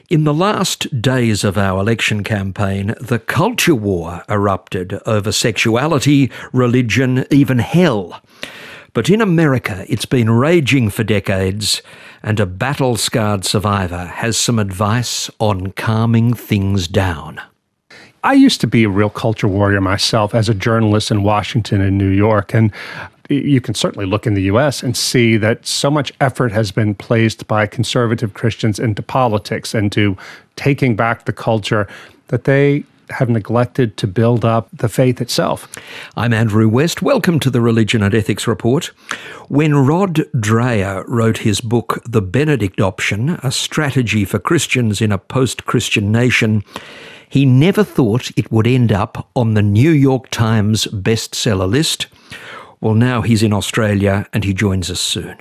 In the last days of our election campaign, the culture war erupted over sexuality, religion, even hell. But in America, it's been raging for decades, and a battle-scarred survivor has some advice on calming things down. I used to be a real culture warrior myself as a journalist in Washington and New York, and you can certainly look in the U.S. and see that so much effort has been placed by conservative Christians into politics and to taking back the culture that they have neglected to build up the faith itself. I'm Andrew West. Welcome to the Religion and Ethics Report. When Rod Dreher wrote his book, The Benedict Option, A Strategy for Christians in a Post-Christian Nation, he never thought it would end up on the New York Times bestseller list. Well, now he's in Australia and he joins us soon.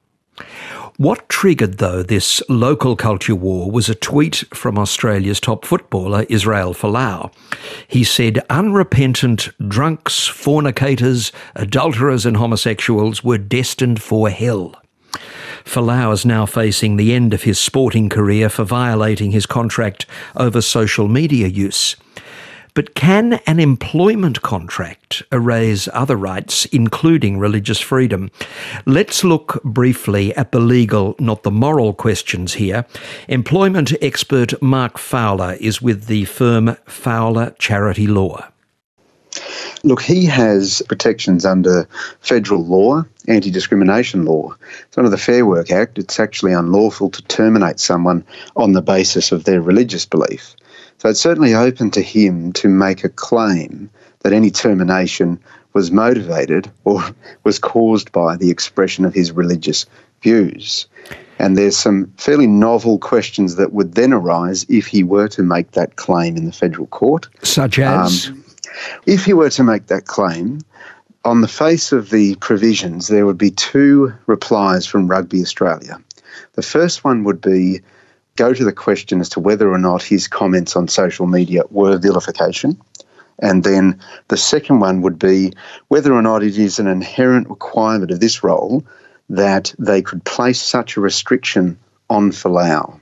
What triggered, though, this local culture war was a tweet from Australia's top footballer, Israel Folau. He said unrepentant drunks, fornicators, adulterers and homosexuals were destined for hell. Folau is now facing the end of his sporting career for violating his contract over social media use. But can an employment contract erase other rights, including religious freedom? Let's look briefly at the legal, not the moral questions here. Employment expert Mark Fowler is with the firm Fowler Charity Law. Look, he has protections under federal law, anti-discrimination law. It's under the Fair Work Act. It's actually unlawful to terminate someone on the basis of their religious belief. So it's certainly open to him to make a claim that any termination was motivated or was caused by the expression of his religious views. And there's some fairly novel questions that would then arise if he were to make that claim in the federal court. Such as? If he were to make that claim, on the face of the provisions, there would be two replies from Rugby Australia. The first one would be go to the question as to whether or not his comments on social media were vilification. And then the second one would be whether or not it is an inherent requirement of this role that they could place such a restriction on Folau.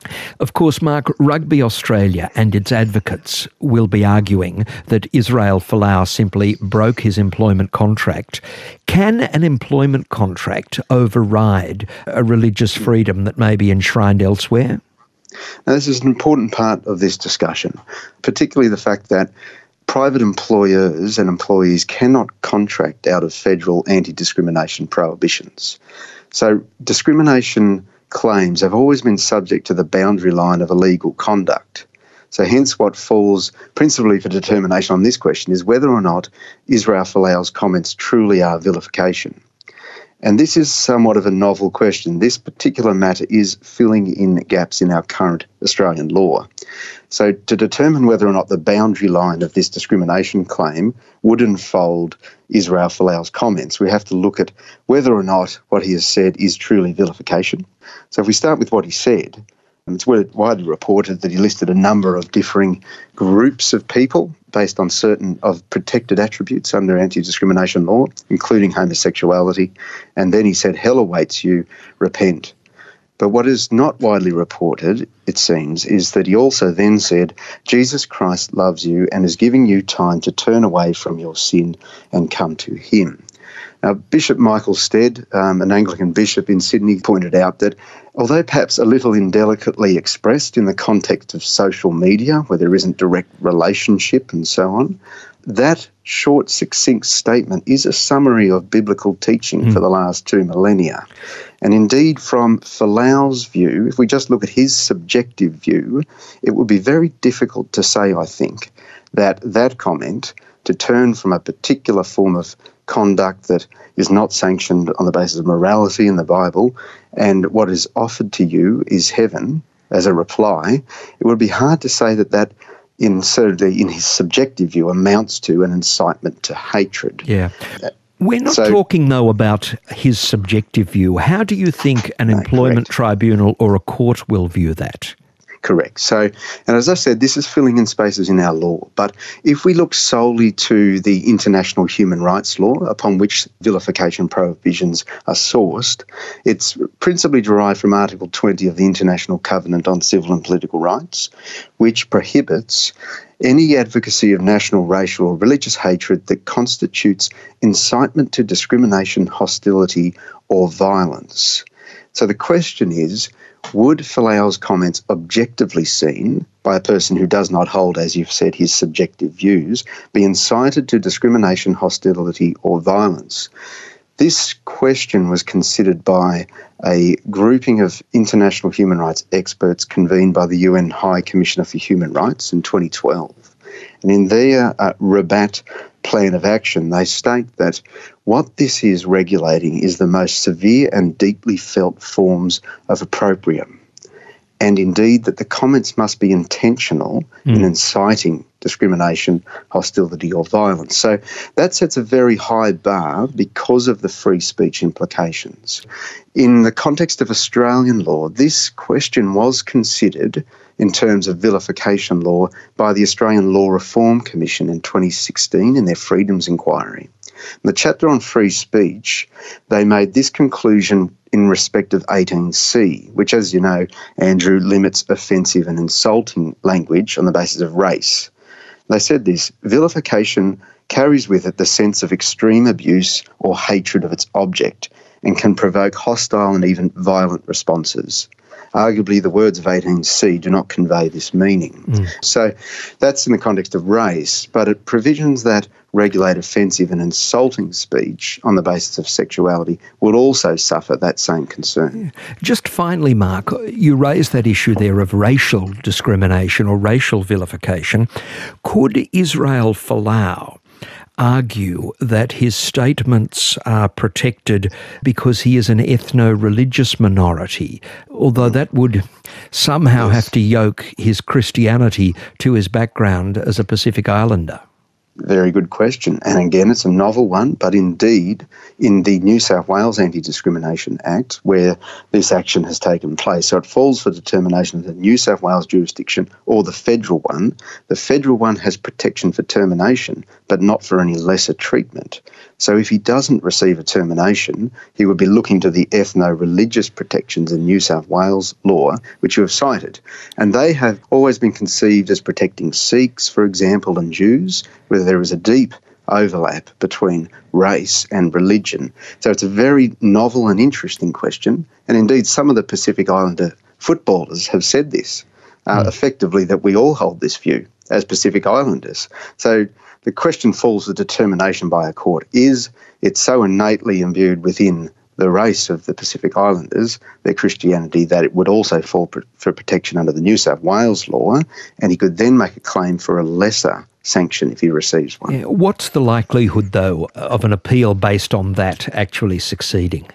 Of course, Mark, Rugby Australia and its advocates will be arguing that Israel Folau simply broke his employment contract. Can an employment contract override a religious freedom that may be enshrined elsewhere? Now, this is an important part of this discussion, particularly the fact that private employers and employees cannot contract out of federal anti-discrimination prohibitions. So discrimination claims have always been subject to the boundary line of illegal conduct. So hence what falls principally for determination on this question is whether or not Israel Folau's comments truly are vilification. And this is somewhat of a novel question. This particular matter is filling in gaps in our current Australian law. So to determine whether or not the boundary line of this discrimination claim would enfold Israel Folau's comments, we have to look at whether or not what he has said is truly vilification. So if we start with what he said, it's widely reported that he listed a number of differing groups of people based on certain of protected attributes under anti-discrimination law, including homosexuality. And then he said, hell awaits you, repent. But what is not widely reported, it seems, is that he also then said, Jesus Christ loves you and is giving you time to turn away from your sin and come to him. Now, Bishop Michael Stead, an Anglican bishop in Sydney, pointed out that although perhaps a little indelicately expressed in the context of social media, where there isn't direct relationship and so on, that short, succinct statement is a summary of biblical teaching for the last 2 millennia. And indeed, from Folau's view, if we just look at his subjective view, it would be very difficult to say, I think, that that comment, to turn from a particular form of conduct that is not sanctioned on the basis of morality in the Bible, and what is offered to you is heaven, as a reply, it would be hard to say that that, certainly in his subjective view, amounts to an incitement to hatred. Yeah. We're not talking, though, about his subjective view. How do you think an employment tribunal or a court will view that? Correct. So, and as I said, this is filling in spaces in our law. But if we look solely to the international human rights law upon which vilification prohibitions are sourced, it's principally derived from Article 20 of the International Covenant on Civil and Political Rights, which prohibits any advocacy of national, racial or religious hatred that constitutes incitement to discrimination, hostility or violence. So the question is, would Folau's comments objectively seen by a person who does not hold, as you've said, his subjective views, be incited to discrimination, hostility or violence? This question was considered by a grouping of international human rights experts convened by the UN High Commissioner for Human Rights in 2012. And in their Rabat plan of action, they state that what this is regulating is the most severe and deeply felt forms of opprobrium, and indeed that the comments must be intentional in inciting discrimination, hostility or violence. So that sets a very high bar because of the free speech implications. In the context of Australian law, this question was considered in terms of vilification law by the Australian Law Reform Commission in 2016 in their Freedoms Inquiry. In the chapter on free speech, they made this conclusion in respect of 18C, which, as you know, Andrew, limits offensive and insulting language on the basis of race. They said this: vilification carries with it the sense of extreme abuse or hatred of its object and can provoke hostile and even violent responses. Arguably, the words of 18C do not convey this meaning. So that's in the context of race, but it provisions that regulate offensive and insulting speech on the basis of sexuality would also suffer that same concern. Just finally, Mark, you raised that issue there of racial discrimination or racial vilification. Could Israel Folau argue that his statements are protected because he is an ethno-religious minority, although that would somehow have to yoke his Christianity to his background as a Pacific Islander? Very good question. And again, it's a novel one, but indeed, in the New South Wales Anti-Discrimination Act, where this action has taken place, so it falls for determination of the New South Wales jurisdiction or the federal one. The federal one has protection for termination, but not for any lesser treatment. So if he doesn't receive a termination, he would be looking to the ethno-religious protections in New South Wales law, which you have cited. And they have always been conceived as protecting Sikhs, for example, and Jews, where there is a deep overlap between race and religion. So it's a very novel and interesting question. And indeed, some of the Pacific Islander footballers have said this, effectively, that we all hold this view as Pacific Islanders. So the question falls to determination by a court. Is it so innately imbued within the race of the Pacific Islanders, their Christianity, that it would also fall for protection under the New South Wales law, and he could then make a claim for a lesser sanction if he receives one? Yeah. What's the likelihood, though, of an appeal based on that actually succeeding?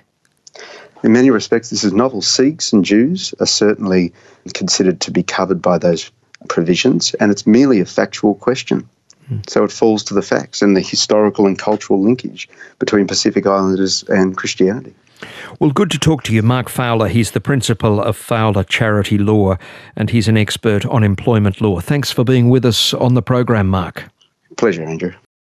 In many respects, this is novel. Sikhs and Jews are certainly considered to be covered by those provisions, and it's merely a factual question. So it falls to the facts and the historical and cultural linkage between Pacific Islanders and Christianity. Well, good to talk to you. Mark Fowler, he's the principal of Fowler Charity Law, and he's an expert on employment law. Thanks for being with us on the program, Mark. Pleasure, Andrew.